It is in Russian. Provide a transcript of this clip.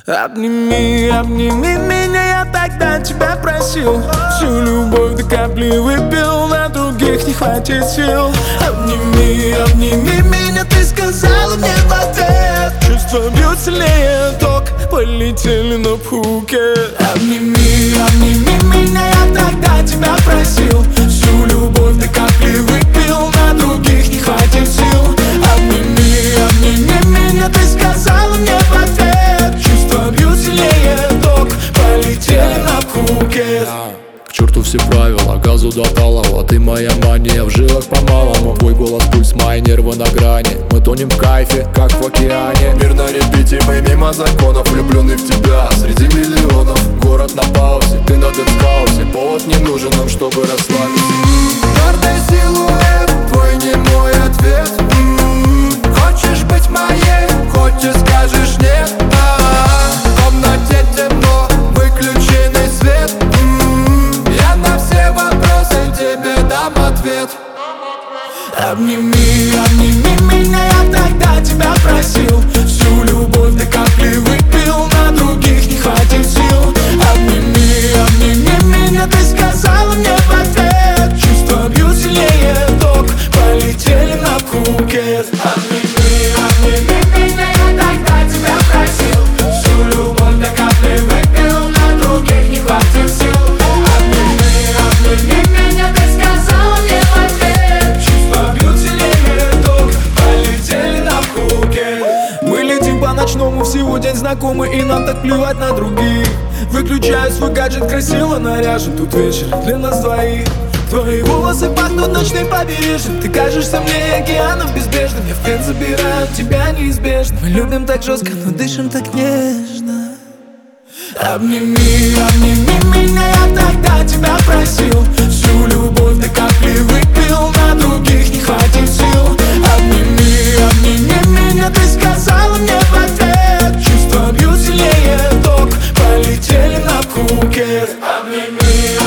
Обними, обними меня, я тогда тебя просил. Всю любовь до капли выпил, на других не хватит сил. Обними, обними меня, ты сказала мне в ответ. Чувства бьют сильнее ток, полетели на Пхукет. Обними, обними меня, я тогда тебя просил. Всю любовь до капли выпил, на других не хватит сил. Обними, обними меня, ты сказала мне в ответ. Чувства бьют сильнее ток, полетели на Пхукет. К черту все правила, газу до талого. Ты моя мания, в жилах по-малому. Твой голос, пульс, мои нервы на грани. Мы тонем в кайфе, как в океане. Мир на репите, мы мимо законов. Влюбленный в тебя среди миллионов. Город на паузе, ты на дэнс-хаусе. Повод не нужен нам, чтобы расслабиться. Гордый силуэт, твой не мой ответ. Хочешь быть моей, хоть и скажешь нет. В комнате темно, выключенный свет. Я на все вопросы тебе дам ответ. Обними, обними меня, я тогда тебя просил. Всю любовь до капли выпил, на других не хватит сил. Обними, обними меня, ты сказала мне в ответ. Чувства бьют сильнее ток, полетели на Пхукет. Обними, обними меня, я тогда тебя просил. Всю любовь до капли выпил, на других не хватит сил. Обними, обними меня, ты сказала мне в ответ. Чувства бьют сильнее ток, полетели на Пхукет. Мы летим по ночному, всего день знакомы, и нам так плевать на других. Выключаю свой гаджет, красиво наряжен. Тут вечер для нас двоих. Твои волосы пахнут ночным побережьем. Ты кажешься мне океаном безбрежным. Я в плен забираю тебя неизбежно. Мы любим так жестко, но дышим так нежно. Обними, обними меня, я тогда тебя просил. Всю любовь до капли выпил, на других не хватит сил. Обними, обними меня, ты сказала мне в ответ. Чувства бьют сильнее ток, полетели на Пхукет. Обними,